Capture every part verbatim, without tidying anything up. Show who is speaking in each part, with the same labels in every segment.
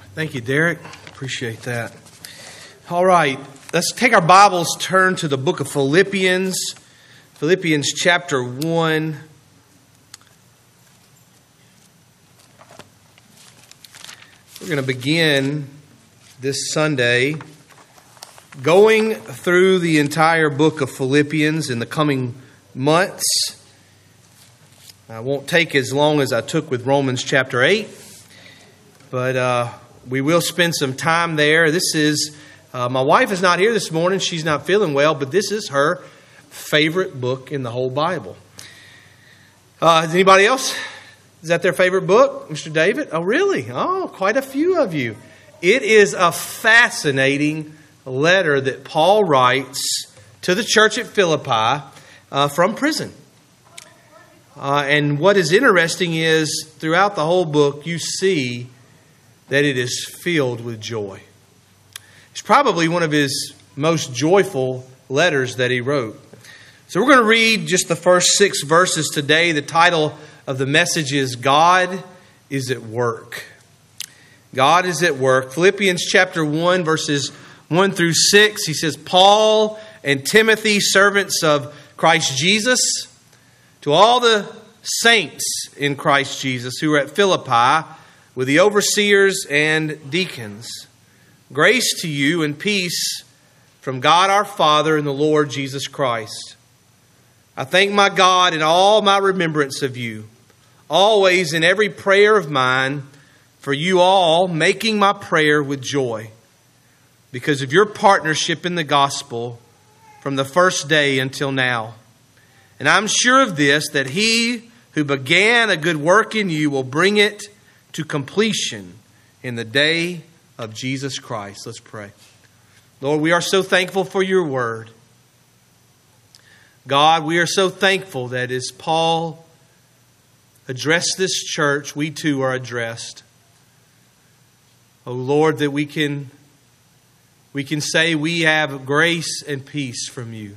Speaker 1: Thank you, Derek. Appreciate that. All right, let's take our Bibles, turn to the book of Philippians. Philippians chapter one. We're going to begin this Sunday going through the entire book of Philippians in the coming months. I won't take as long as I took with Romans chapter eight, but uh, we will spend some time there. This is, uh, my wife is not here this morning. She's not feeling well, but this is her favorite book in the whole Bible. Uh, is anybody else? Is that their favorite book, Mister David? Oh, really? Oh, quite a few of you. It is a fascinating letter that Paul writes to the church at Philippi uh, from prison. Uh, and what is interesting is throughout the whole book, you see that it is filled with joy. It's probably one of his most joyful letters that he wrote. So we're going to read just the first six verses today. The title of the message is God is at Work. God is at work. Philippians chapter one, verses one through six. He says, Paul and Timothy, servants of Christ Jesus, to all the saints in Christ Jesus who are at Philippi, with the overseers and deacons. Grace to you and peace from God our Father and the Lord Jesus Christ. I thank my God in all my remembrance of you, always in every prayer of mine, for you all, making my prayer with joy, because of your partnership in the gospel from the first day until now. And I'm sure of this, that he who began a good work in you will bring it to completion in the day of Jesus Christ. Let's pray. Lord, we are so thankful for your word. God, we are so thankful that as Paul addressed this church, we too are addressed. Oh Lord, that we can, we can say we have grace and peace from you.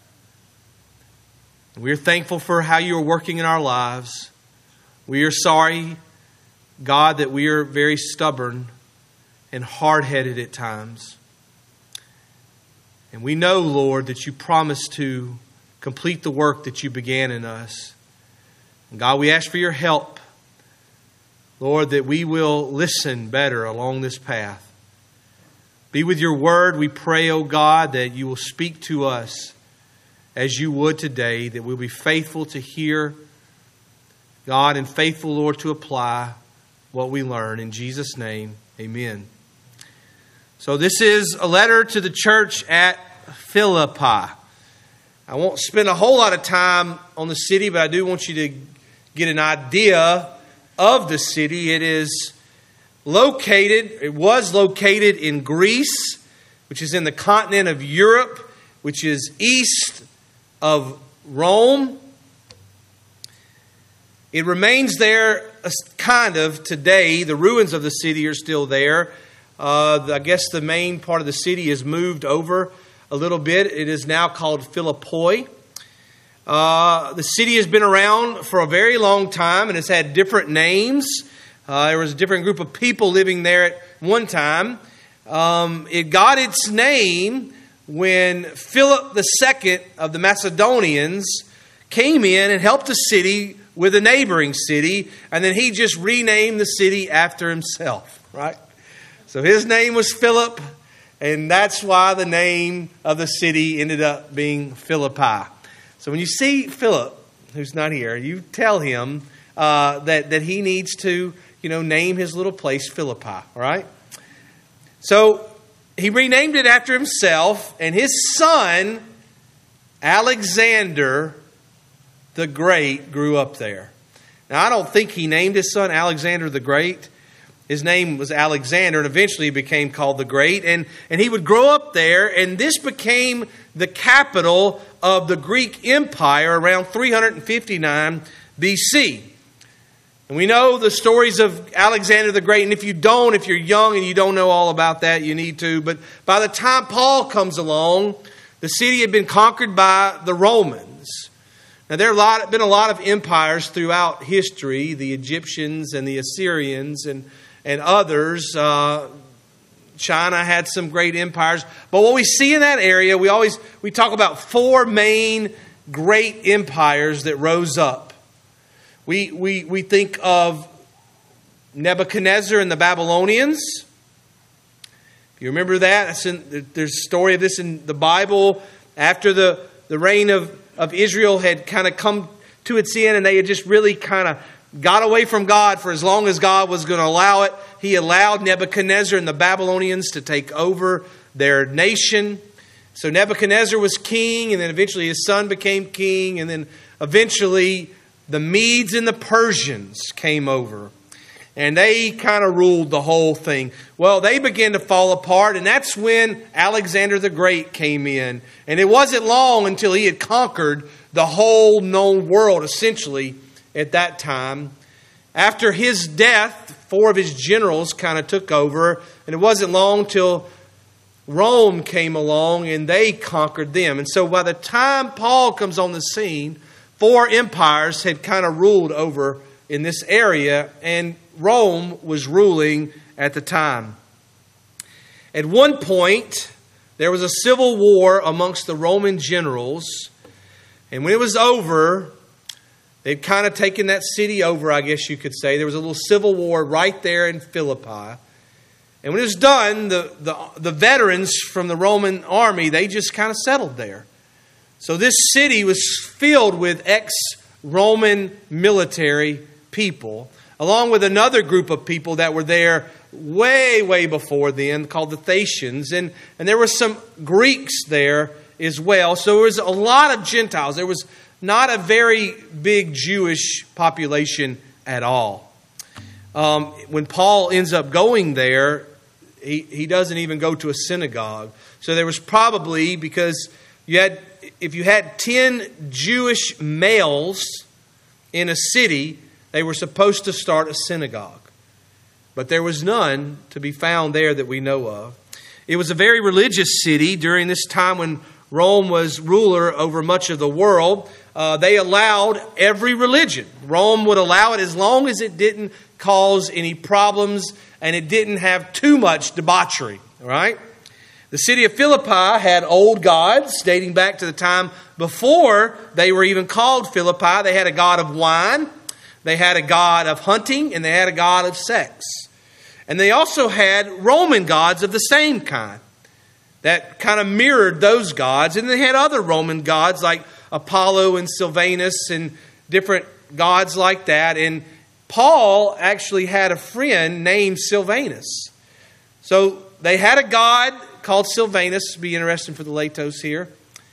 Speaker 1: We're thankful for how you are working in our lives. We are sorry, God, that we are very stubborn and hard-headed at times. And we know, Lord, that you promised to complete the work that you began in us. And God, we ask for your help, Lord, that we will listen better along this path. Be with your word. We pray, oh God, that you will speak to us as you would today, that we'll be faithful to hear, God, and faithful, Lord, to apply what we learn. In Jesus' name, amen. So this is a letter to the church at Philippi. I won't spend a whole lot of time on the city, but I do want you to get an idea of the city. It is located, it was located in Greece, which is in the continent of Europe, which is east of Rome. It remains there kind of today. The ruins of the city are still there. Uh, I guess the main part of the city has moved over a little bit. It is now called Philippi. Uh, the city has been around for a very long time and has had different names. Uh, there was a different group of people living there at one time. Um, it got its name when Philip the Second of the Macedonians came in and helped the city with a neighboring city, and then he just renamed the city after himself, right? So his name was Philip, and that's why the name of the city ended up being Philippi. So when you see Philip, who's not here, you tell him uh, that, that he needs to, you know, name his little place Philippi, all right? So he renamed it after himself, and his son, Alexander the Great, grew up there. Now, I don't think he named his son Alexander the Great. His name was Alexander, and eventually he became called the Great. And, and he would grow up there, and this became the capital of the Greek Empire around three fifty-nine B C. And we know the stories of Alexander the Great, and if you don't, if you're young and you don't know all about that, you need to. But by the time Paul comes along, the city had been conquered by the Romans. Now, there have been a lot of empires throughout history, the Egyptians and the Assyrians and, and others. Uh, China had some great empires. But what we see in that area, we always we talk about four main great empires that rose up. We we we think of Nebuchadnezzar and the Babylonians. If you remember that, that's in, there's a story of this in the Bible. After the, the reign of, of Israel had kind of come to its end and they had just really kind of got away from God for as long as God was going to allow it, He allowed Nebuchadnezzar and the Babylonians to take over their nation. So Nebuchadnezzar was king, and then eventually his son became king, and then eventually the Medes and the Persians came over. And they kind of ruled the whole thing. Well, they began to fall apart, and that's when Alexander the Great came in. And it wasn't long until he had conquered the whole known world, essentially, at that time. After his death, four of his generals kind of took over, and it wasn't long till Rome came along and they conquered them. And so by the time Paul comes on the scene, four empires had kind of ruled over in this area, and Rome was ruling at the time. At one point, there was a civil war amongst the Roman generals, and when it was over, they'd kind of taken that city over, I guess you could say. There was a little civil war right there in Philippi. And when it was done, the, the, the veterans from the Roman army, they just kind of settled there. So this city was filled with ex-Roman military people, along with another group of people that were there way, way before then, called the Thracians. And, and there were some Greeks there as well. So there was a lot of Gentiles. There was not a very big Jewish population at all. Um, when Paul ends up going there, he, he doesn't even go to a synagogue. So there was probably, because you had, if you had ten Jewish males in a city, they were supposed to start a synagogue. But there was none to be found there that we know of. It was a very religious city during this time when Rome was ruler over much of the world. Uh, they allowed every religion. Rome would allow it as long as it didn't cause any problems and it didn't have too much debauchery. All right? The city of Philippi had old gods dating back to the time before they were even called Philippi. They had a god of wine, they had a god of hunting, and they had a god of sex. And they also had Roman gods of the same kind that kind of mirrored those gods. And they had other Roman gods like Apollo and Silvanus and different gods like that. And Paul actually had a friend named Silvanus. So they had a god called Silvanus. It'll be interesting for the Latos here.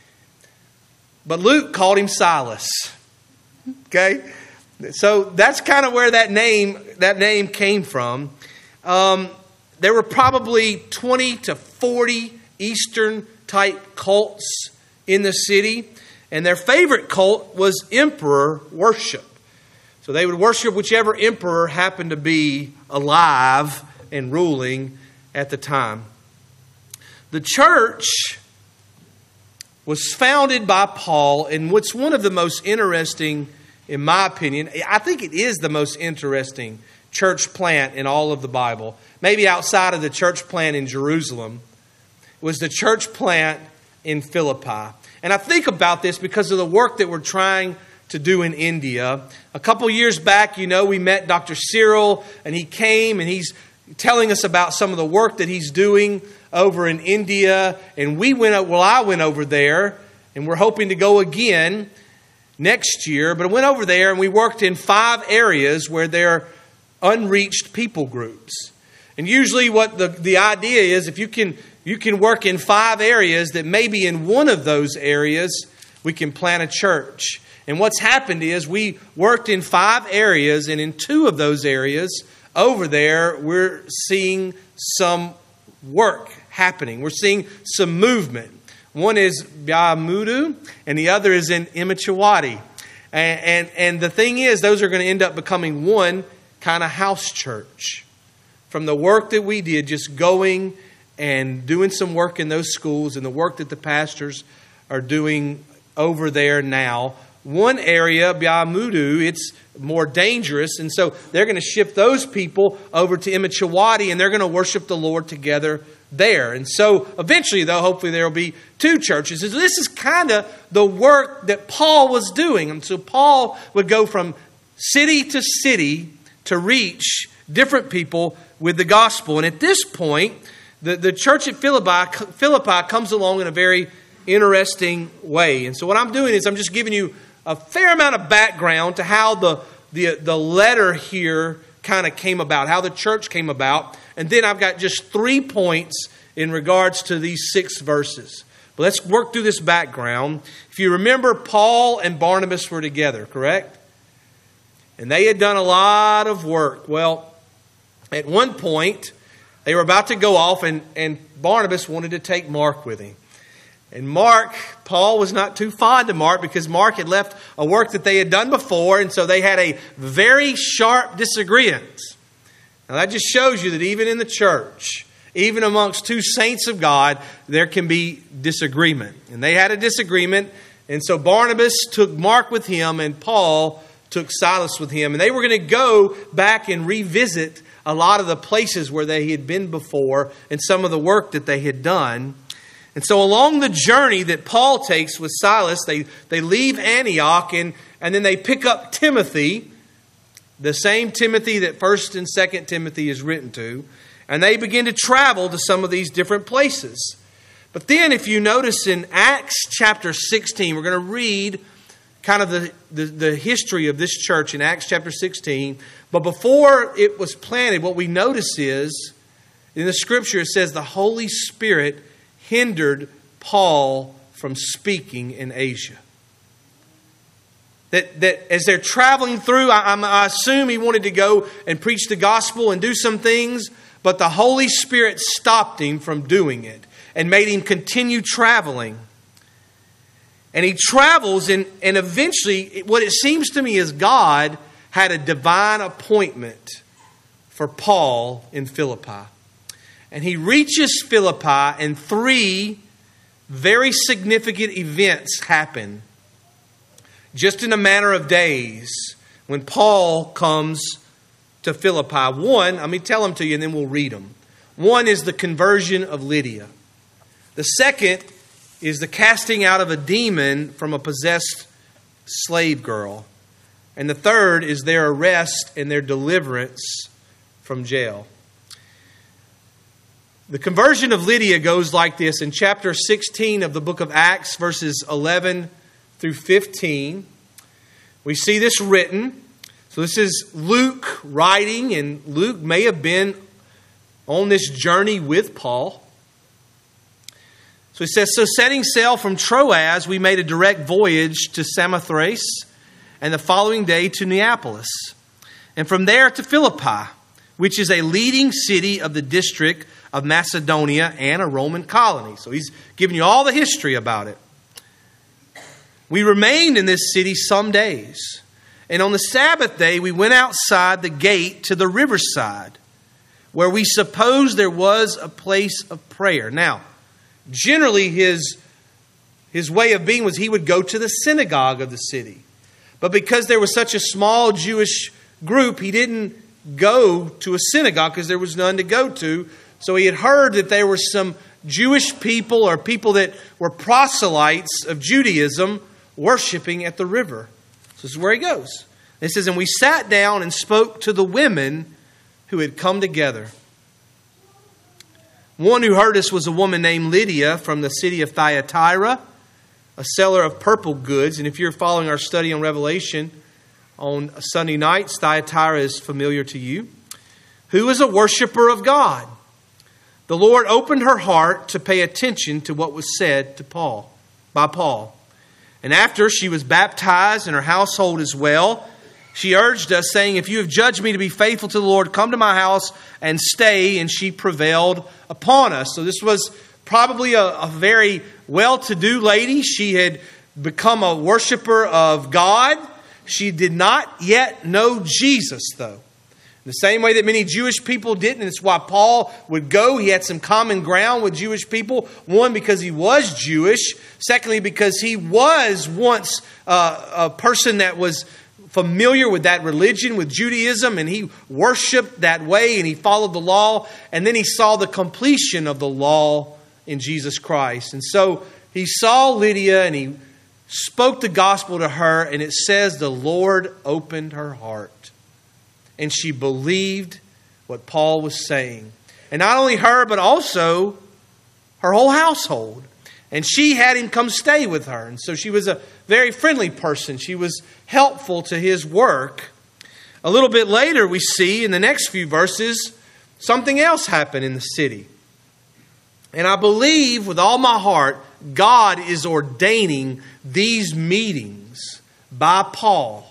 Speaker 1: But Luke called him Silas. Okay? So that's kind of where that name that name came from. Um, there were probably twenty to forty Eastern type cults in the city. And their favorite cult was emperor worship. So they would worship whichever emperor happened to be alive and ruling at the time. The church was founded by Paul, and what's one of the most interesting, in my opinion, I think it is the most interesting church plant in all of the Bible, maybe outside of the church plant in Jerusalem, was the church plant in Philippi. And I think about this because of the work that we're trying to do in India. A couple years back, you know, we met Doctor Cyril, and he came and he's telling us about some of the work that he's doing over in India. And we went, well, I went over there, and we're hoping to go again next year. But I went over there and we worked in five areas where there are unreached people groups. And usually what the, the idea is, if you can you can work in five areas, that maybe in one of those areas we can plant a church. And what's happened is we worked in five areas, and in two of those areas over there we're seeing some work happening. We're seeing some movement. One is Biamudu, and the other is in Imachawati. And, and, and the thing is, those are going to end up becoming one kind of house church. From the work that we did, just going and doing some work in those schools, and the work that the pastors are doing over there now, one area, Biamudu, it's more dangerous. And so they're going to ship those people over to Imachawadi, and they're going to worship the Lord together there. And so eventually, though, hopefully there will be two churches. And so this is kind of the work that Paul was doing. And so Paul would go from city to city to reach different people with the gospel. And at this point, the, the church at Philippi, Philippi comes along in a very interesting way. And so what I'm doing is I'm just giving you a fair amount of background to how the, the, the letter here kind of came about, how the church came about. And then I've got just three points in regards to these six verses. But let's work through this background. If you remember, Paul and Barnabas were together, correct? And they had done a lot of work. Well, at one point, they were about to go off, and, and Barnabas wanted to take Mark with him. And Mark, Paul was not too fond of Mark because Mark had left a work that they had done before, and so they had a very sharp disagreement. Now that just shows you that even in the church, even amongst two saints of God, there can be disagreement. And they had a disagreement, and so Barnabas took Mark with him, and Paul took Silas with him. And they were going to go back and revisit a lot of the places where they had been before and some of the work that they had done. And so along the journey that Paul takes with Silas, they, they leave Antioch and, and then they pick up Timothy, the same Timothy that First and Second Timothy is written to, and they begin to travel to some of these different places. But then if you notice in Acts chapter sixteen, we're going to read kind of the, the, the history of this church in Acts chapter sixteen. But before it was planted, what we notice is, in the Scripture it says the Holy Spirit hindered Paul from speaking in Asia. That, that as they're traveling through, I, I assume he wanted to go and preach the gospel and do some things, but the Holy Spirit stopped him from doing it and made him continue traveling. And he travels, and, and eventually, what it seems to me is God had a divine appointment for Paul in Philippi. And he reaches Philippi, and three very significant events happen just in a matter of days when Paul comes to Philippi. One, let me tell them to you and then we'll read them. One is the conversion of Lydia. The second is the casting out of a demon from a possessed slave girl. And the third is their arrest and their deliverance from jail. The conversion of Lydia goes like this in chapter sixteen of the book of Acts, verses eleven through fifteen. We see this written. So this is Luke writing, and Luke may have been on this journey with Paul. So he says, so setting sail from Troas, we made a direct voyage to Samothrace, and the following day to Neapolis, and from there to Philippi, which is a leading city of the district of Macedonia and a Roman colony. So he's giving you all the history about it. We remained in this city some days, and on the Sabbath day we went outside the gate to the riverside, where we supposed there was a place of prayer. Now, generally his, his way of being was he would go to the synagogue of the city. But because there was such a small Jewish group, he didn't go to a synagogue because there was none to go to. So he had heard that there were some Jewish people or people that were proselytes of Judaism worshiping at the river. So this is where he goes. It says, and we sat down and spoke to the women who had come together. One who heard us was a woman named Lydia from the city of Thyatira, a seller of purple goods. And if you're following our study on Revelation on Sunday nights, Thyatira is familiar to you. Who is a worshiper of God. The Lord opened her heart to pay attention to what was said to Paul by Paul. And after she was baptized and her household as well, she urged us, saying, if you have judged me to be faithful to the Lord, come to my house and stay. And she prevailed upon us. So this was probably a, a very well-to-do lady. She had become a worshiper of God. She did not yet know Jesus, though. The same way that many Jewish people didn't. And it's why Paul would go. He had some common ground with Jewish people. One, because he was Jewish. Secondly, because he was once uh, a person that was familiar with that religion, with Judaism, and he worshiped that way and he followed the law. And then he saw the completion of the law in Jesus Christ. And so he saw Lydia and he spoke the gospel to her, and it says the Lord opened her heart. And she believed what Paul was saying. And not only her, but also her whole household. And she had him come stay with her. And so she was a very friendly person. She was helpful to his work. A little bit later, we see in the next few verses, something else happened in the city. And I believe with all my heart, God is ordaining these meetings by Paul.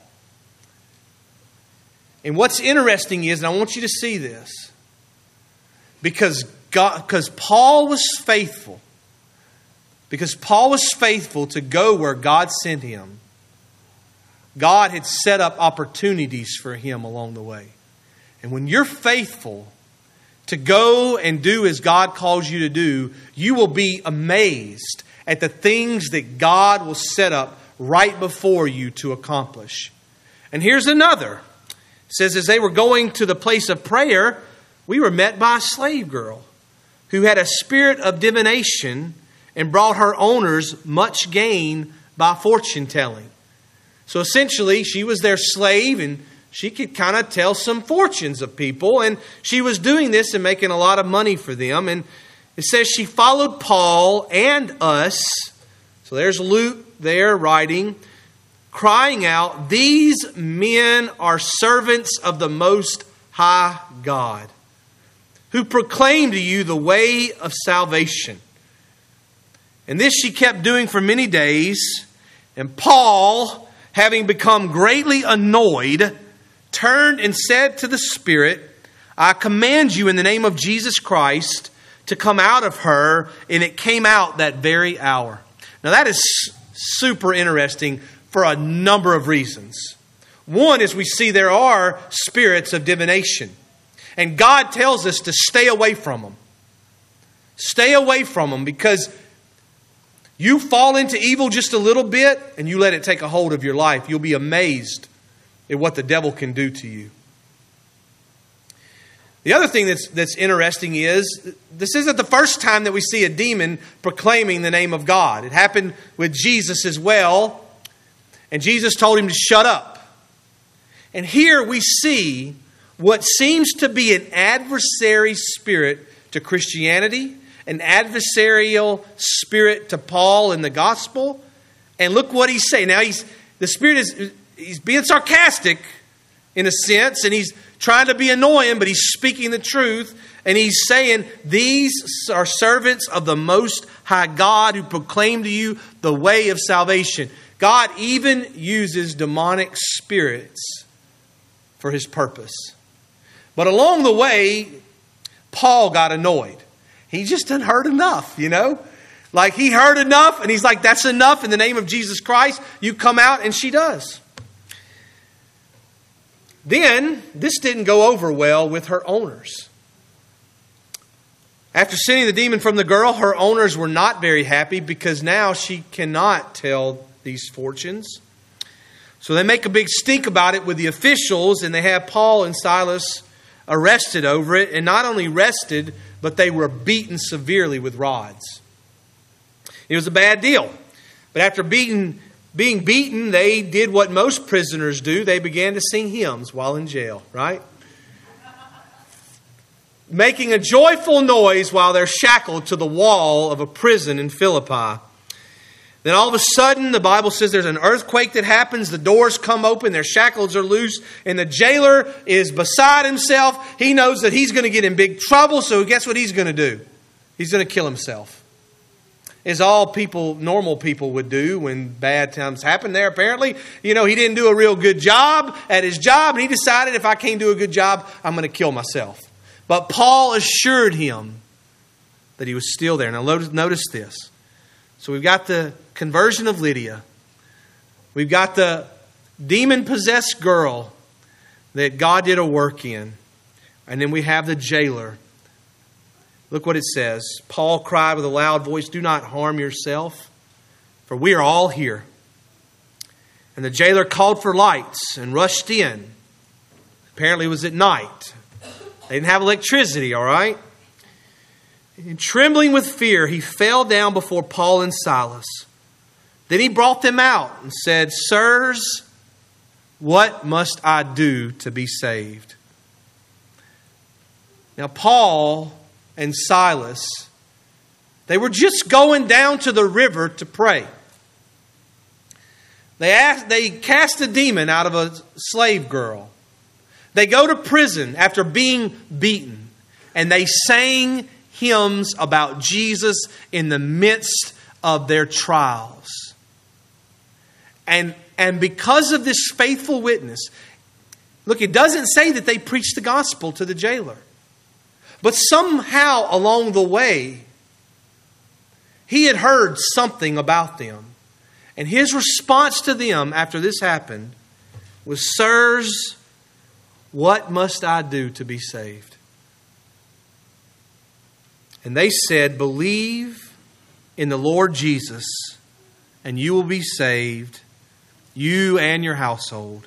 Speaker 1: And what's interesting is, and I want you to see this, because God, because Paul was faithful, because Paul was faithful to go where God sent him, God had set up opportunities for him along the way. And when you're faithful to go and do as God calls you to do, you will be amazed at the things that God will set up right before you to accomplish. And here's another. It says, as they were going to the place of prayer, we were met by a slave girl who had a spirit of divination and brought her owners much gain by fortune telling. So essentially, she was their slave and she could kind of tell some fortunes of people. And she was doing this and making a lot of money for them. And it says she followed Paul and us. So there's Luke there writing, crying out, these men are servants of the Most High God, who proclaim to you the way of salvation. And this she kept doing for many days. And Paul, having become greatly annoyed, turned and said to the Spirit, I command you in the name of Jesus Christ to come out of her. And it came out that very hour. Now that is super interesting for a number of reasons. One is we see there are spirits of divination. And God tells us to stay away from them. Stay away from them, because you fall into evil just a little bit and you let it take a hold of your life. You'll be amazed at what the devil can do to you. The other thing that's that's interesting is this isn't the first time that we see a demon proclaiming the name of God. It happened with Jesus as well. And Jesus told him to shut up. And here we see what seems to be an adversary spirit to Christianity, an adversarial spirit to Paul in the gospel. And look what he's saying. Now he's the spirit is he's being sarcastic in a sense, and he's trying to be annoying, but he's speaking the truth. And he's saying, these are servants of the Most High God who proclaim to you the way of salvation. God even uses demonic spirits for his purpose. But along the way, Paul got annoyed. He just hadn't heard enough, you know. Like he heard enough and he's like, that's enough in the name of Jesus Christ. You come out, and she does. Then, this didn't go over well with her owners. After sending the demon from the girl, her owners were not very happy, because now she cannot tell these fortunes. So they make a big stink about it with the officials, and they have Paul and Silas arrested over it. And not only arrested, but they were beaten severely with rods. It was a bad deal. But after beaten, being beaten, they did what most prisoners do. They began to sing hymns while in jail, right? Making a joyful noise while they're shackled to the wall of a prison in Philippi. Then all of a sudden, the Bible says there's an earthquake that happens. The doors come open. Their shackles are loose. And the jailer is beside himself. He knows that he's going to get in big trouble. So guess what he's going to do? He's going to kill himself. As all people, normal people would do when bad times happen there. Apparently, you know, he didn't do a real good job at his job. And he decided, if I can't do a good job, I'm going to kill myself. But Paul assured him that he was still there. Now notice this. So we've got the conversion of Lydia. We've got the demon-possessed girl that God did a work in. And then we have the jailer. Look what it says. Paul cried with a loud voice, "Do not harm yourself, for we are all here." And the jailer called for lights and rushed in. Apparently it was at night. They didn't have electricity, all right? And trembling with fear, he fell down before Paul and Silas. Then he brought them out and said, "Sirs, what must I do to be saved?" Now Paul and Silas, they were just going down to the river to pray. They asked, they cast a demon out of a slave girl. They go to prison after being beaten. And they sang hymns about Jesus in the midst of their trials. And, and because of this faithful witness, look, it doesn't say that they preached the gospel to the jailer. But somehow along the way, he had heard something about them. And his response to them after this happened was, "Sirs, what must I do to be saved?" And they said, "Believe in the Lord Jesus, and you will be saved, you and your household."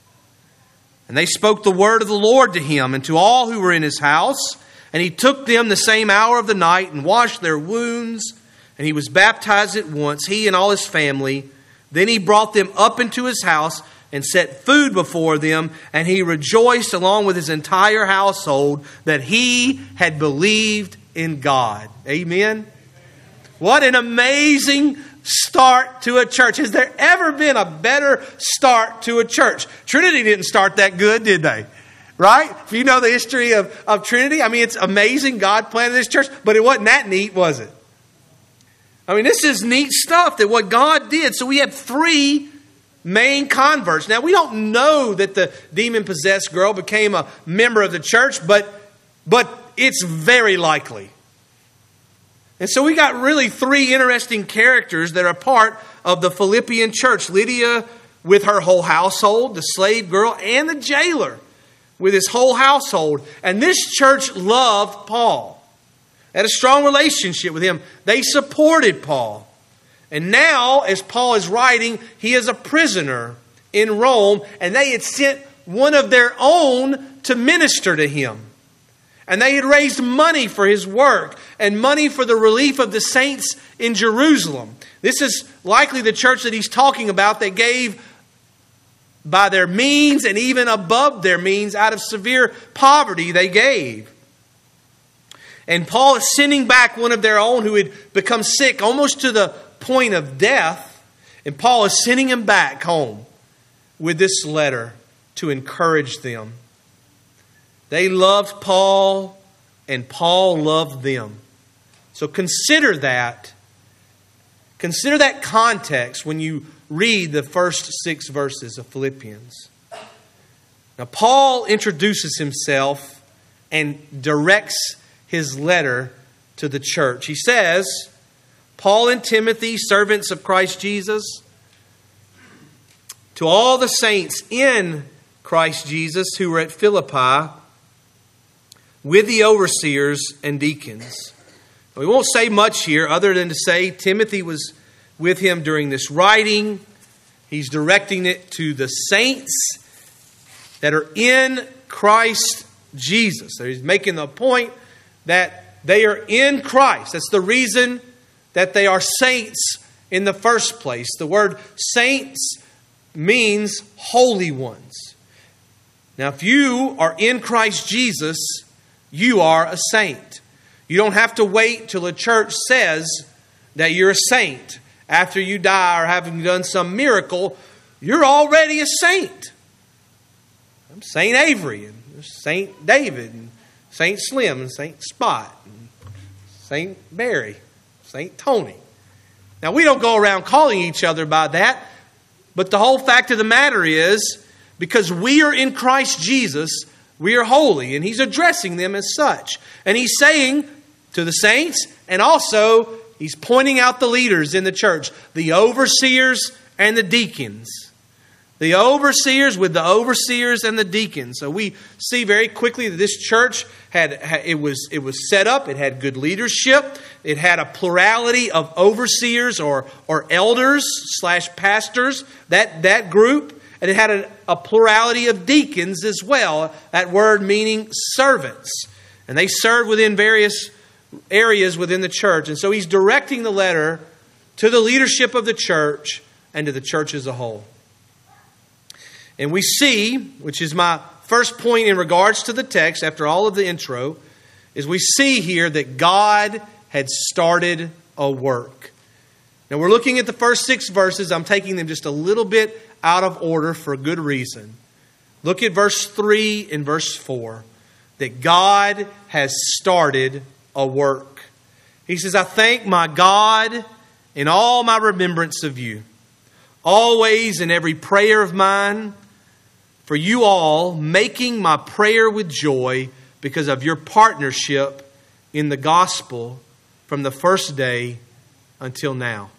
Speaker 1: And they spoke the word of the Lord to him and to all who were in his house. And he took them the same hour of the night and washed their wounds. And he was baptized at once, he and all his family. Then he brought them up into his house and set food before them. And he rejoiced along with his entire household that he had believed in God. Amen. What an amazing start to a church. Has there ever been a better start to a church? Trinity didn't start that good, did they? Right? If you know the history of, of Trinity, I mean, it's amazing God planted this church, but it wasn't that neat, was it? I mean, this is neat stuff that what God did. So we have three main converts. Now, we don't know that the demon-possessed girl became a member of the church, but, but it's very likely. And so we got really three interesting characters that are part of the Philippian church. Lydia with her whole household, the slave girl, and the jailer with his whole household. And this church loved Paul. They had a strong relationship with him. They supported Paul. And now, as Paul is writing, he is a prisoner in Rome. And they had sent one of their own to minister to him. And they had raised money for his work and money for the relief of the saints in Jerusalem. This is likely the church that he's talking about that gave by their means and even above their means, out of severe poverty, they gave. And Paul is sending back one of their own who had become sick almost to the point of death. And Paul is sending him back home with this letter to encourage them. They loved Paul and Paul loved them. So consider that. Consider that context when you read the first six verses of Philippians. Now, Paul introduces himself and directs his letter to the church. He says, "Paul and Timothy, servants of Christ Jesus, to all the saints in Christ Jesus who were at Philippi, with the overseers and deacons." We won't say much here other than to say Timothy was with him during this writing. He's directing it to the saints that are in Christ Jesus. So he's making the point that they are in Christ. That's the reason that they are saints in the first place. The word saints means holy ones. Now, if you are in Christ Jesus, you are a saint. You don't have to wait till a church says that you're a saint. After you die or having done some miracle, you're already a saint. I'm Saint Avery and Saint David and Saint Slim and Saint Spot and Saint Barry, Saint Tony. Now, we don't go around calling each other by that, but the whole fact of the matter is, because we are in Christ Jesus, we are holy, and he's addressing them as such. And he's saying to the saints, and also he's pointing out the leaders in the church, the overseers and the deacons. The overseers with the overseers and the deacons. So we see very quickly that this church had, it was, it was set up. It had good leadership. It had a plurality of overseers or, or elders slash pastors, that, that group. And it had a, a plurality of deacons as well. That word meaning servants. And they served within various areas within the church. And so he's directing the letter to the leadership of the church and to the church as a whole. And we see, which is my first point in regards to the text after all of the intro, is we see here that God had started a work. Now we're looking at the first six verses. I'm taking them just a little bit out of order for a good reason. Look at verse three and verse four. That God has started a work. He says, I thank my God in all my remembrance of you, always in every prayer of mine, for you all, making my prayer with joy because of your partnership in the gospel from the first day until now.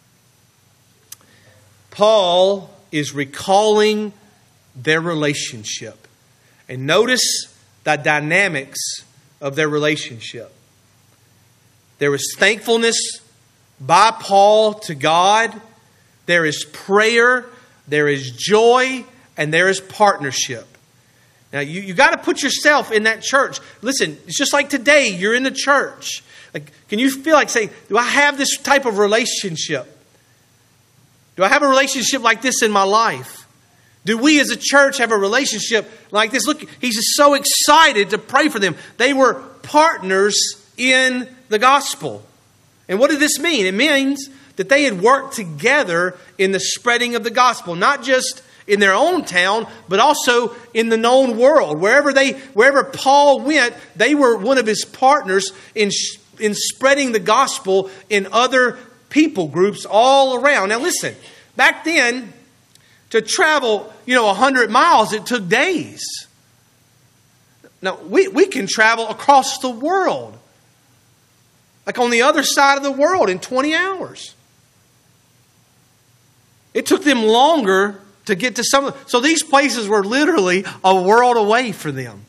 Speaker 1: Paul is recalling their relationship. And notice the dynamics of their relationship. There is thankfulness by Paul to God. There is prayer. There is joy. And there is partnership. Now, you, you got to put yourself in that church. Listen, it's just like today, you're in the church. Like, can you feel like saying, do I have this type of relationship? Do I have a relationship like this in my life? Do we as a church have a relationship like this? Look, he's just so excited to pray for them. They were partners in the gospel. And what did this mean? It means that they had worked together in the spreading of the gospel, not just in their own town, but also in the known world. Wherever they, wherever Paul went, they were one of his partners in, in spreading the gospel in other people groups all around. Now listen, back then, to travel, you know, a hundred miles, it took days. Now, we, we can travel across the world, like on the other side of the world in twenty hours. It took them longer to get to some of them. So these places were literally a world away for them.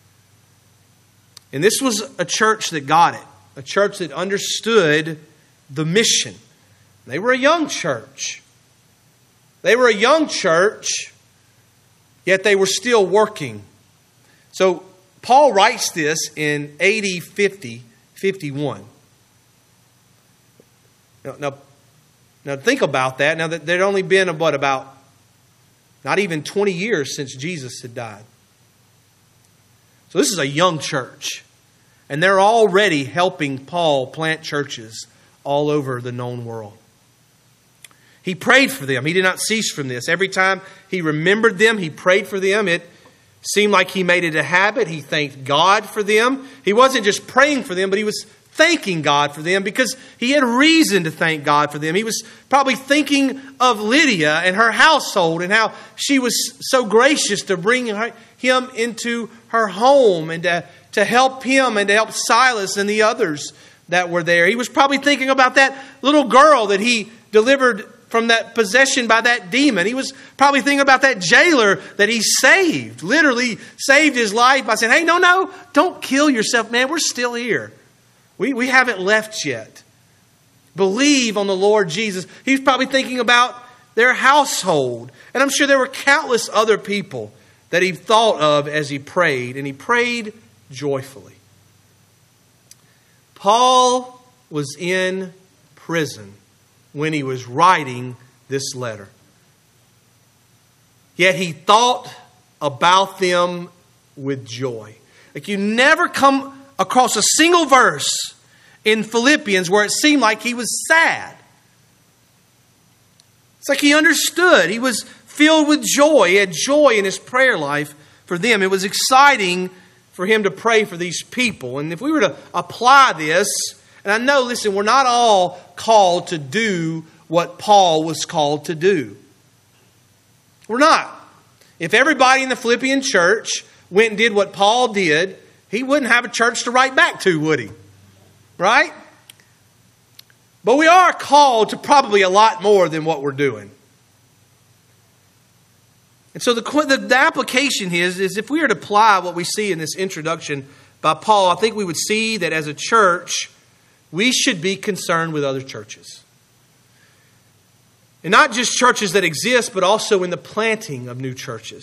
Speaker 1: And this was a church that got it. A church that understood the mission. They were a young church. They were a young church, yet they were still working. So Paul writes this in A D fifty, fifty-one. Now, now, now think about that. Now that there'd only been what, about not even twenty years since Jesus had died. So this is a young church. And they're already helping Paul plant churches all over the known world. He prayed for them. He did not cease from this. Every time he remembered them, he prayed for them. It seemed like he made it a habit. He thanked God for them. He wasn't just praying for them, but he was thanking God for them because he had reason to thank God for them. He was probably thinking of Lydia and her household and how she was so gracious to bring her, him into her home and to, to help him and to help Silas and the others that were there. He was probably thinking about that little girl that he delivered from that possession by that demon. He was probably thinking about that jailer that he saved, literally saved his life by saying, hey, no, no, don't kill yourself, man. We're still here. We, we haven't left yet. Believe on the Lord Jesus. He's probably thinking about their household. And I'm sure there were countless other people that he thought of as he prayed. And he prayed joyfully. Paul was in prison when he was writing this letter. Yet he thought about them with joy. Like, you never come across a single verse in Philippians where it seemed like he was sad. It's like he understood. He was filled with joy. He had joy in his prayer life for them. It was exciting for him to pray for these people. And if we were to apply this, and I know, listen, we're not all called to do what Paul was called to do. We're not. If everybody in the Philippian church went and did what Paul did, he wouldn't have a church to write back to, would he? Right? But we are called to probably a lot more than what we're doing. And so the, the, the application is, is if we are to apply what we see in this introduction by Paul, I think we would see that as a church, we should be concerned with other churches. And not just churches that exist, but also in the planting of new churches.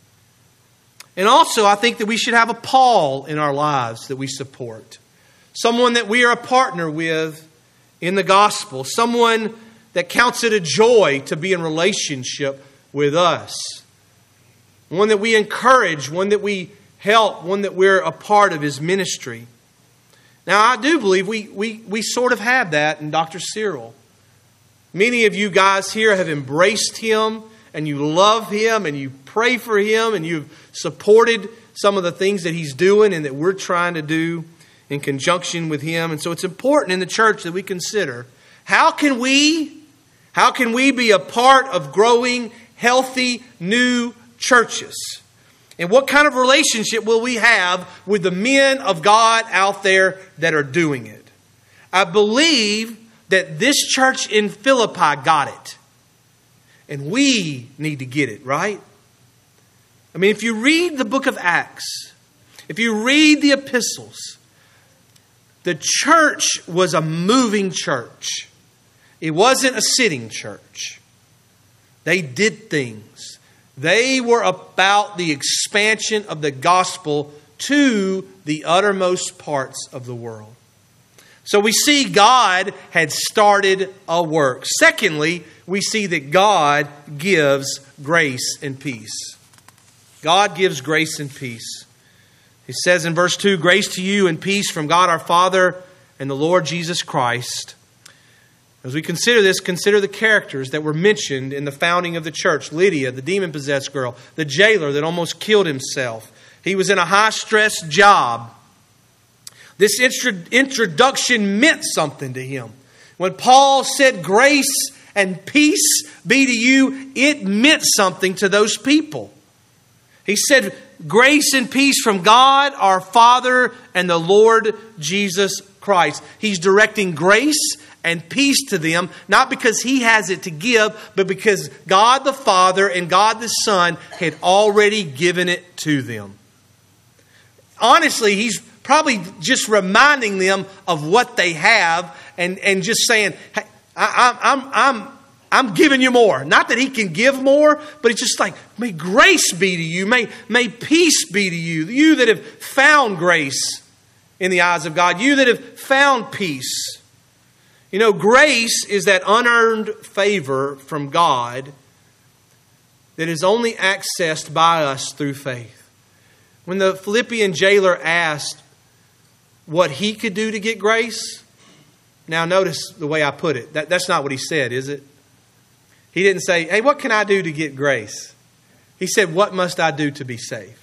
Speaker 1: And also, I think that we should have a Paul in our lives that we support. Someone that we are a partner with in the gospel. Someone that counts it a joy to be in relationship with us. One that we encourage, one that we help, one that we're a part of his ministry. Now, I do believe we, we, we sort of have that in Doctor Cyril. Many of you guys here have embraced him, and you love him, and you pray for him, and you've supported some of the things that he's doing and that we're trying to do in conjunction with him. And so it's important in the church that we consider, how can we, how can we be a part of growing healthy new churches? And what kind of relationship will we have with the men of God out there that are doing it? I believe that this church in Philippi got it. And we need to get it, right? I mean, if you read the book of Acts, if you read the epistles, the church was a moving church. It wasn't a sitting church. They did things. They were about the expansion of the gospel to the uttermost parts of the world. So we see God had started a work. Secondly, we see that God gives grace and peace. God gives grace and peace. He says in verse two, grace to you and peace from God our Father and the Lord Jesus Christ. As we consider this, consider the characters that were mentioned in the founding of the church. Lydia, the demon-possessed girl, the jailer that almost killed himself. He was in a high-stress job. This intro- introduction meant something to him. When Paul said grace and peace be to you, it meant something to those people. He said grace and peace from God, our Father, and the Lord Jesus Christ. He's directing grace and peace to them, not because he has it to give, but because God the Father and God the Son had already given it to them. Honestly, he's probably just reminding them of what they have and, and just saying, hey, I, I'm, I'm, I'm giving you more. Not that he can give more, but it's just like, may grace be to you. May, may peace be to you. You that have found grace in the eyes of God. You that have found peace. You know, grace is that unearned favor from God that is only accessed by us through faith. When the Philippian jailer asked what he could do to get grace, now notice the way I put it. That, that's not what he said, is it? He didn't say, hey, what can I do to get grace? He said, what must I do to be saved?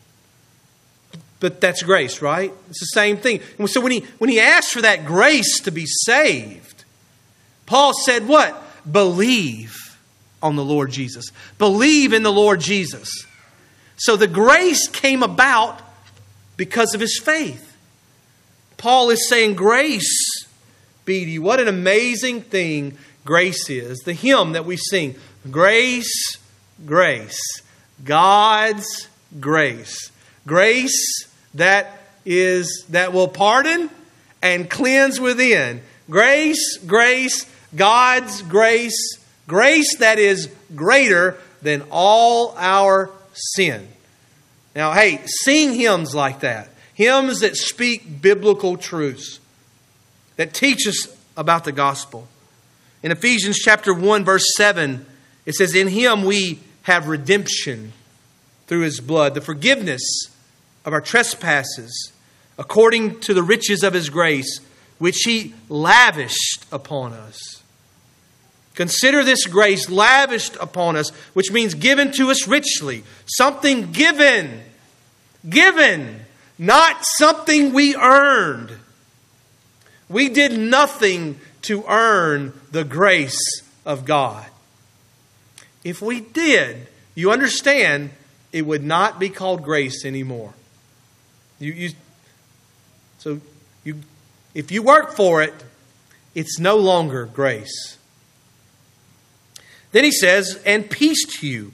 Speaker 1: But that's grace, right? It's the same thing. And so when he when he asked for that grace to be saved, Paul said what? Believe on the Lord Jesus. Believe in the Lord Jesus. So the grace came about because of his faith. Paul is saying grace be to you. What an amazing thing grace is. The hymn that we sing, grace, grace, God's grace. Grace that is that will pardon and cleanse within. Grace, grace, God's grace. Grace that is greater than all our sin. Now, hey, sing hymns like that. Hymns that speak biblical truths. That teach us about the gospel. In Ephesians chapter one, verse seven, it says, in him we have redemption through his blood, the forgiveness of our trespasses, according to the riches of his grace, which he lavished upon us. Consider this grace lavished upon us, which means given to us richly. Something given. Given. Not something we earned. We did nothing to earn the grace of God. If we did, you understand, it would not be called grace anymore. You, you, so you, if you work for it, it's no longer grace. Then he says, and peace to you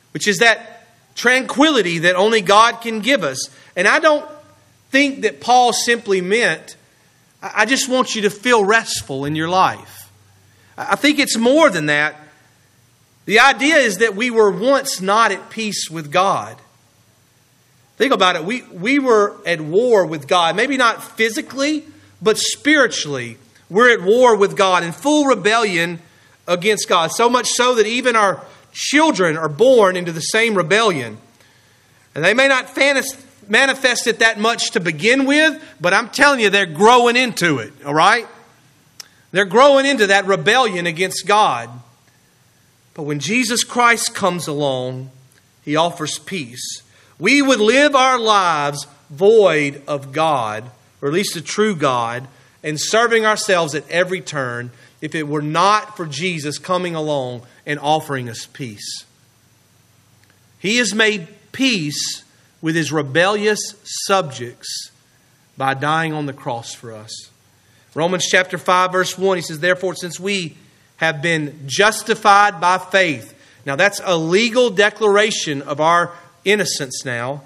Speaker 1: which is that tranquility that only God can give us. And I don't think that Paul simply meant, I just want you to feel restful in your life. I think it's more than that. The idea is that we were once not at peace with God. Think about it. We, we were at war with God. Maybe not physically, but spiritually. We're at war with God, in full rebellion against God. So much so that even our children are born into the same rebellion. And they may not manifest it that much to begin with, but I'm telling you, they're growing into it. All right? They're growing into that rebellion against God. But when Jesus Christ comes along, He offers peace. We would live our lives void of God, or at least the true God, and serving ourselves at every turn if it were not for Jesus coming along and offering us peace. He has made peace with His rebellious subjects by dying on the cross for us. Romans chapter five verse one, he says, therefore, since we have been justified by faith. Now that's a legal declaration of our innocence now.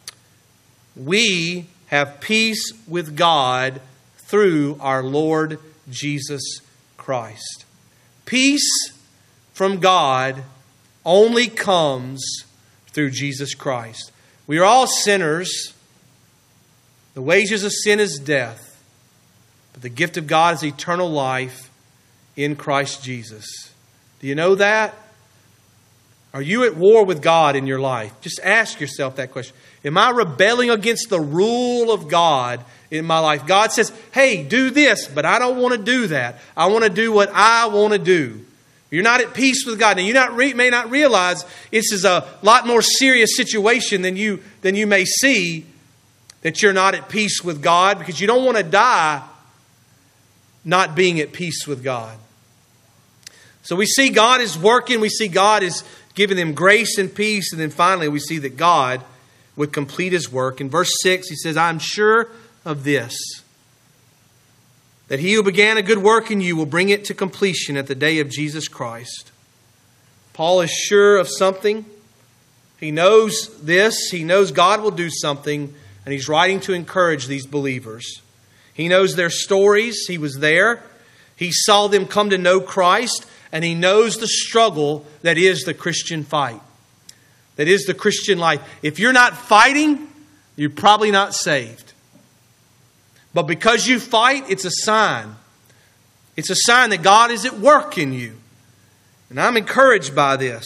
Speaker 1: We have peace with God through our Lord Jesus Christ. Peace from God only comes through Jesus Christ. We are all sinners. The wages of sin is death. But the gift of God is eternal life in Christ Jesus. Do you know that? Are you at war with God in your life? Just ask yourself that question. Am I rebelling against the rule of God in my life? God says, hey, do this, but I don't want to do that. I want to do what I want to do. You're not at peace with God. Now, you not re- may not realize this is a lot more serious situation than you, than you may see, that you're not at peace with God, because you don't want to die not being at peace with God. So we see God is working. We see God is giving them grace and peace. And then finally, we see that God would complete His work. In verse six, He says, I'm sure of this, that He who began a good work in you will bring it to completion at the day of Jesus Christ. Paul is sure of something. He knows this. He knows God will do something. And he's writing to encourage these believers. He knows their stories. He was there. He saw them come to know Christ. And he knows the struggle that is the Christian fight. That is the Christian life. If you're not fighting, you're probably not saved. But because you fight, it's a sign. It's a sign that God is at work in you. And I'm encouraged by this.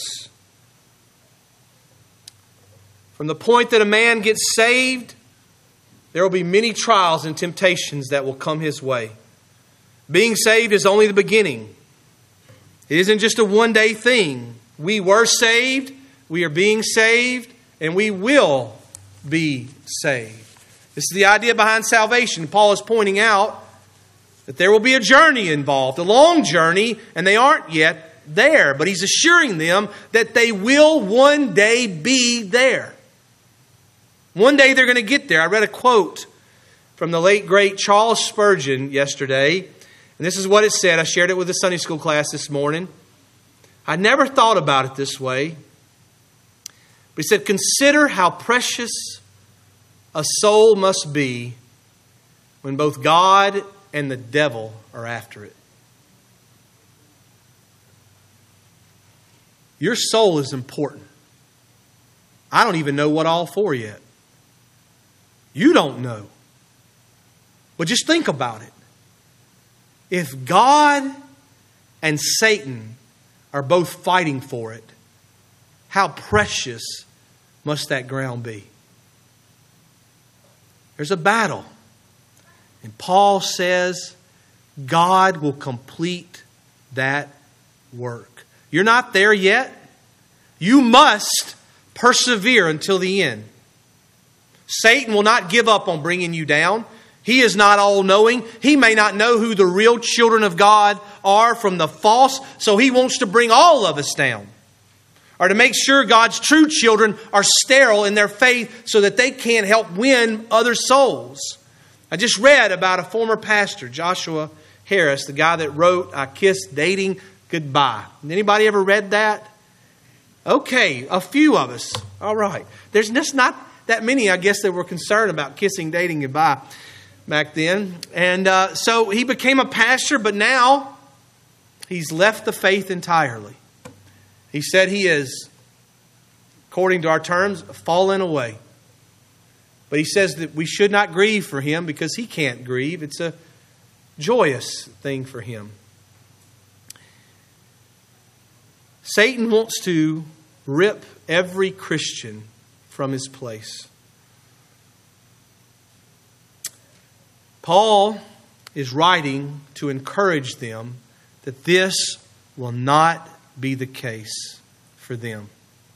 Speaker 1: From the point that a man gets saved, there will be many trials and temptations that will come his way. Being saved is only the beginning. It isn't just a one-day thing. We were saved, we are being saved, and we will be saved. This is the idea behind salvation. Paul is pointing out that there will be a journey involved, a long journey, and they aren't yet there. But he's assuring them that they will one day be there. One day they're going to get there. I read a quote from the late, great Charles Spurgeon yesterday. And this is what it said. I shared it with the Sunday school class this morning. I never thought about it this way. But he said, consider how precious a soul must be when both God and the devil are after it. Your soul is important. I don't even know what all for yet. You don't know. But just think about it. If God and Satan are both fighting for it, how precious must that ground be? There's a battle. And Paul says God will complete that work. You're not there yet. You must persevere until the end. Satan will not give up on bringing you down. He is not all-knowing. He may not know who the real children of God are from the false, so he wants to bring all of us down. Or to make sure God's true children are sterile in their faith so that they can't help win other souls. I just read about a former pastor, Joshua Harris, the guy that wrote I Kissed Dating Goodbye. Anybody ever read that? Okay, a few of us. All right. There's just not that many, I guess, that were concerned about kissing, dating goodbye back then. And uh, so he became a pastor, but now he's left the faith entirely. He said he is, according to our terms, fallen away. But he says that we should not grieve for him because he can't grieve. It's a joyous thing for him. Satan wants to rip every Christian from his place. Paul is writing to encourage them that this will not be the case for them.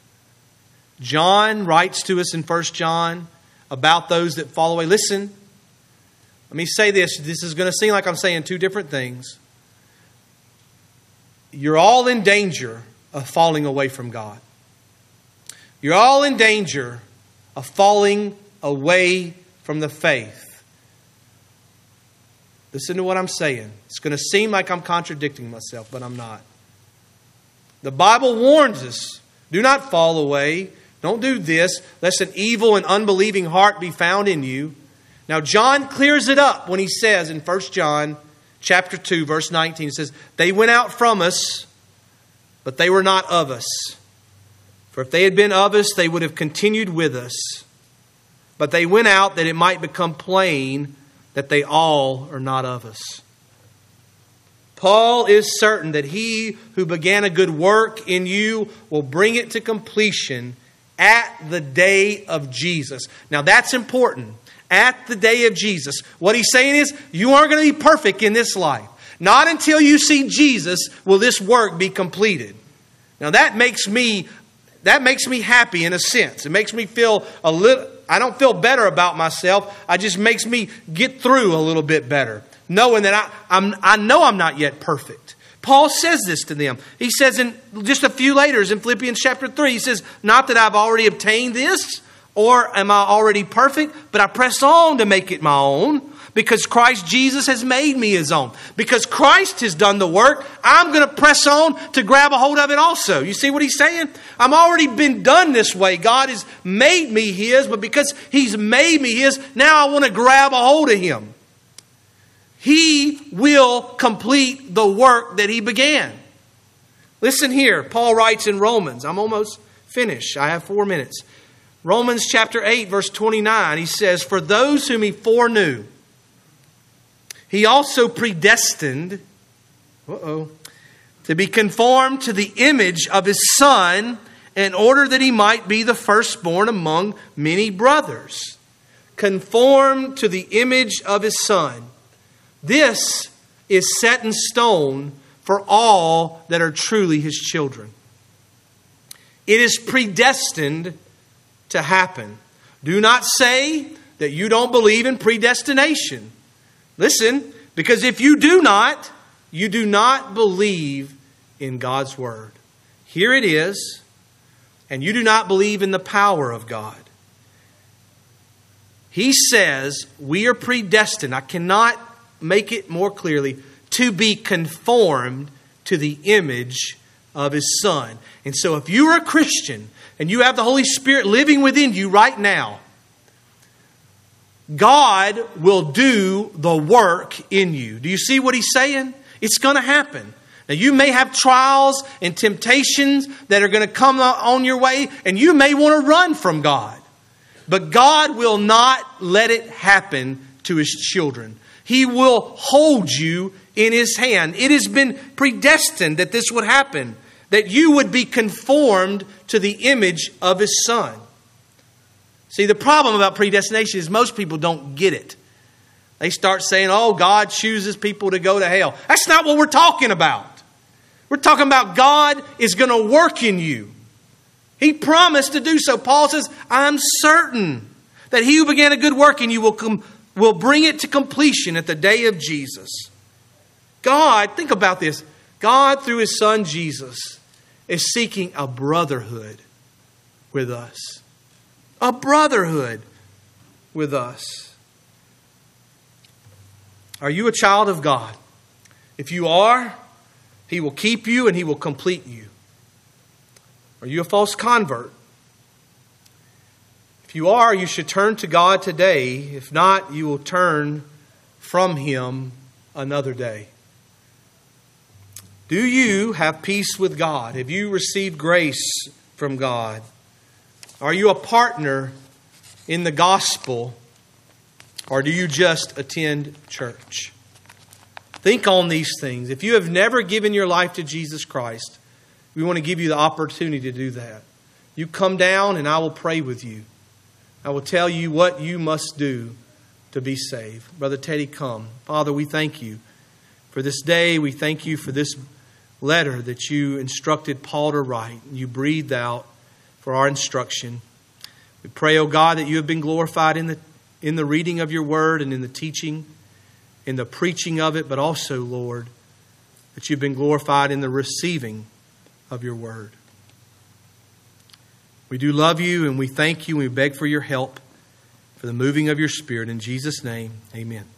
Speaker 1: John writes to us in First John about those that fall away. Listen, let me say this. This is going to seem like I'm saying two different things. You're all in danger of falling away from God. You're all in danger of falling away from the faith. Listen to what I'm saying. It's going to seem like I'm contradicting myself, but I'm not. The Bible warns us, do not fall away. Don't do this, lest an evil and unbelieving heart be found in you. Now, John clears it up when he says in First John chapter two, verse nineteen, he says, they went out from us, but they were not of us. For if they had been of us, they would have continued with us. But they went out that it might become plain that they all are not of us. Paul is certain that he who began a good work in you will bring it to completion at the day of Jesus. Now that's important. At the day of Jesus. What he's saying is, you aren't going to be perfect in this life. Not until you see Jesus will this work be completed. Now that makes me that makes me happy in a sense. It makes me feel a little, I don't feel better about myself. It just makes me get through a little bit better, knowing that I I'm, I know I'm not yet perfect. Paul says this to them. He says in just a few later in Philippians chapter three, he says, not that I've already obtained this, or am I already perfect, but I press on to make it my own, because Christ Jesus has made me his own. Because Christ has done the work, I'm going to press on to grab a hold of it also. You see what he's saying? I'm already been done this way. God has made me his, but because he's made me his, now I want to grab a hold of him. He will complete the work that he began. Listen here. Paul writes in Romans. I'm almost finished. I have four minutes. Romans chapter eight, verse twenty-nine. He says, for those whom he foreknew, he also predestined uh-oh, to be conformed to the image of his Son, in order that he might be the firstborn among many brothers. Conformed to the image of his Son. This is set in stone for all that are truly his children. It is predestined to happen. Do not say that you don't believe in predestination. Listen, because if you do not, you do not believe in God's word. Here it is, and you do not believe in the power of God. He says we are predestined. I cannot make it more clearly, to be conformed to the image of his Son. And so if you are a Christian and you have the Holy Spirit living within you right now, God will do the work in you. Do you see what he's saying? It's going to happen. Now you may have trials and temptations that are going to come on your way, and you may want to run from God. But God will not let it happen to his children. He will hold you in his hand. It has been predestined that this would happen, that you would be conformed to the image of his Son. See, the problem about predestination is most people don't get it. They start saying, oh, God chooses people to go to hell. That's not what we're talking about. We're talking about God is going to work in you. He promised to do so. Paul says, I'm certain that he who began a good work in you will come. will bring it to completion at the day of Jesus. God, think about this. God, through his Son Jesus, is seeking a brotherhood with us. A brotherhood with us. Are you a child of God? If you are, he will keep you and he will complete you. Are you a false convert? If you are, you should turn to God today. If not, you will turn from Him another day. Do you have peace with God? Have you received grace from God? Are you a partner in the gospel? Or do you just attend church? Think on these things. If you have never given your life to Jesus Christ, we want to give you the opportunity to do that. You come down and I will pray with you. I will tell you what you must do to be saved. Brother Teddy, come. Father, we thank you for this day. We thank you for this letter that you instructed Paul to write. You breathed out for our instruction. We pray, O God, that you have been glorified in the in the reading of your word and in the teaching, in the preaching of it, but also, Lord, that you've been glorified in the receiving of your word. We do love you and we thank you and we beg for your help, for the moving of your Spirit. In Jesus' name, amen.